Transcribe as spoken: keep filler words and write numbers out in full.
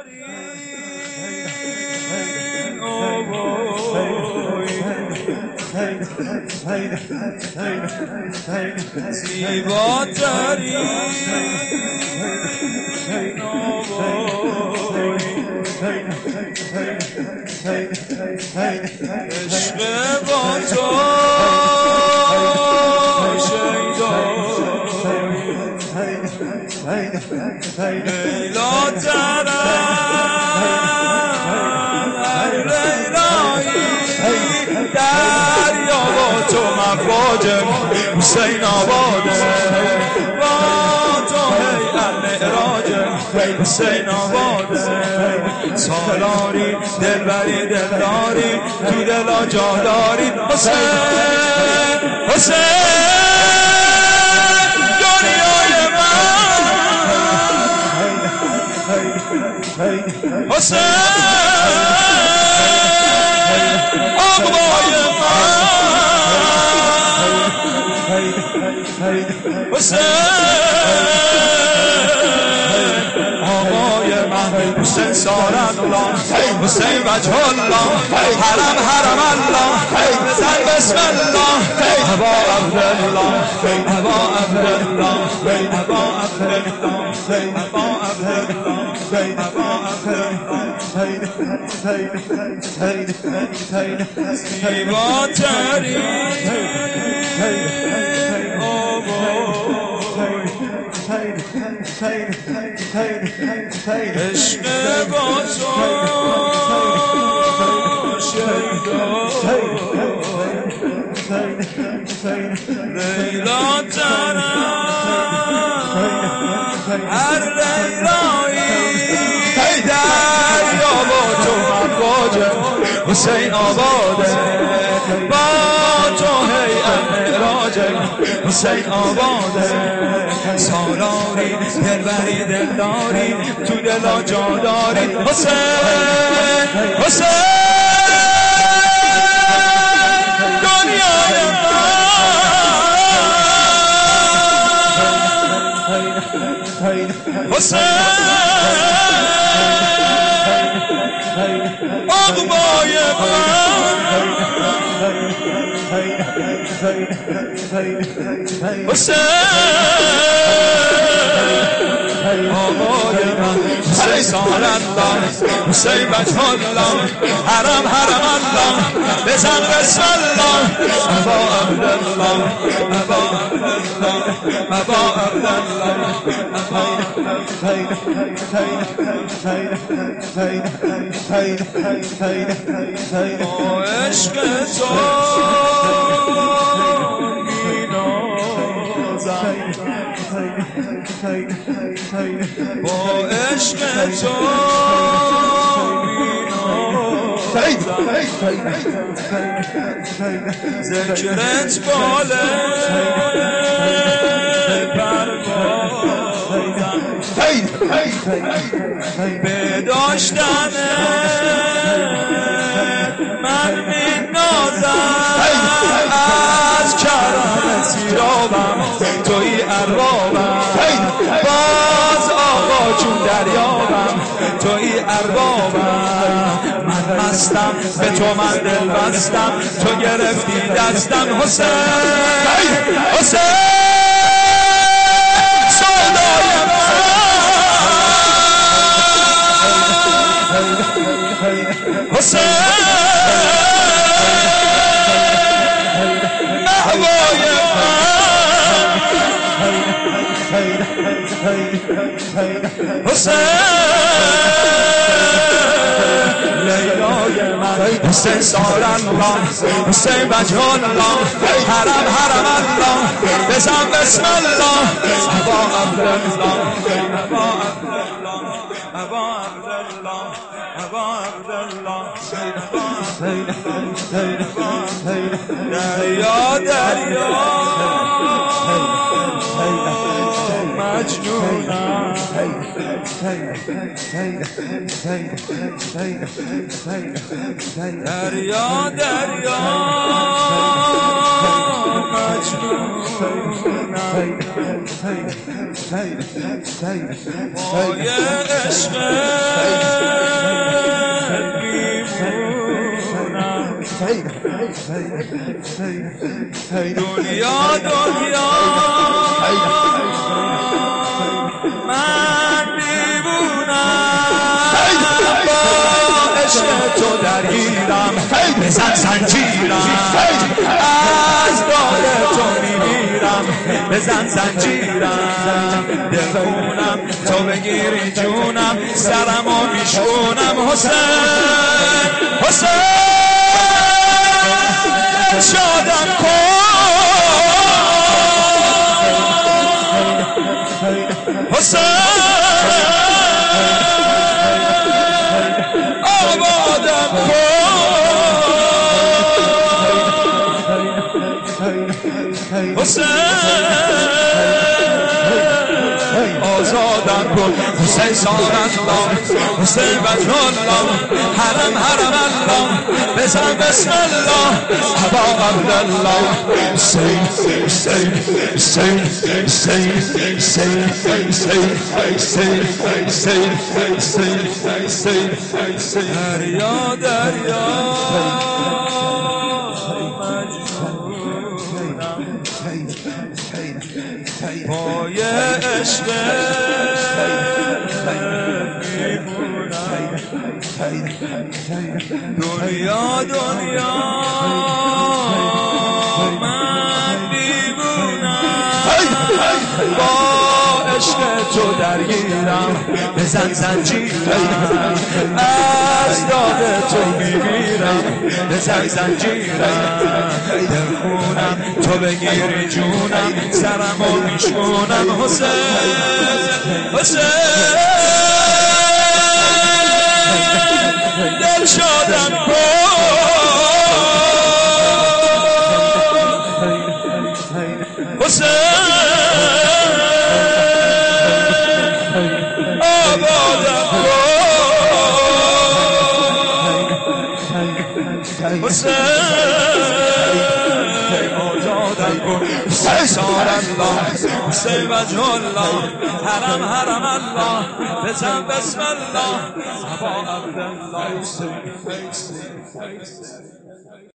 عشق با تو لیلا ترم هر لیلایی دریا با تو مواجه حسین آباده با تو هیئت معراجه حسین آباده سالاری دلبری دلداری تو دلا جا داری حسین حسین دنیای حسین آقای من حسین آقای من حسین سارن الله حسین وجه الله حرم حرم الله بزن بسم الله ابا عبدالله ابا عبدالله ابا عبدالله ابا عبدالله زیباتری عشق با تو لیلا ترم هر لیلایی دریا با تو مواجه حسین آباده با تو هیئت معراجه حسین آباده سالاری دلبری دلداری تو دلا جا داری حسین حسین دنیای من حسین آقای من حسین آقای من حسین سال الله حسین وجه الله حرم حرم الله بزن بسم الله ابا عبدالله ابا عبدالله ابا عبدالله با عشق تو با عشق تو ذکرت باله به داشتن من می نازم از کرم سیرابم توی اربابم باز آقا چون دریابم توی اربابم من مستم به تو من دل بستم تو گرفتی دستم حسین حسین سودای من حسین محوای من حسین لیلای من حسین سارن الله حسین وجه الله حرم حرم الله بزن بسم الله ابا عبدالله ابا عبدالله ابا عبدالله ابا عبدالله دریا دریا مجنونم دریا دریا مجنونم مایه عشق دنیا دنیا من دیوونم با عشق تو درگیرم بزن زنجیرم از داد تو میمیرم بزن زنجیرم دلخونم تو بگیری جونم سرمو میشونم حسین حسین شادم کن حسین آبادم کن حسین آزادم کن حسین سارت الله حسین وجه الله حرم حرم الله بزن بسم الله ابا عبدالله حسین حسین حسین حسین حسین حسین حسین حسین حسین حسین حسین دریا دریا پای عشق میمونم دنیا دنیا من دیوونم با عشق تو درگیرم بزن زنجیرم از داد تو میمیرم بزن زنجیرم دلخونم تو بگیری جونم سرمو میشونم حسین حسین دل شادم کن حسین آبادم کن حسین آزادم کن حسین سار الله حسین وجه الله حرم حرم الله بزن بسم الله ابا عبدالله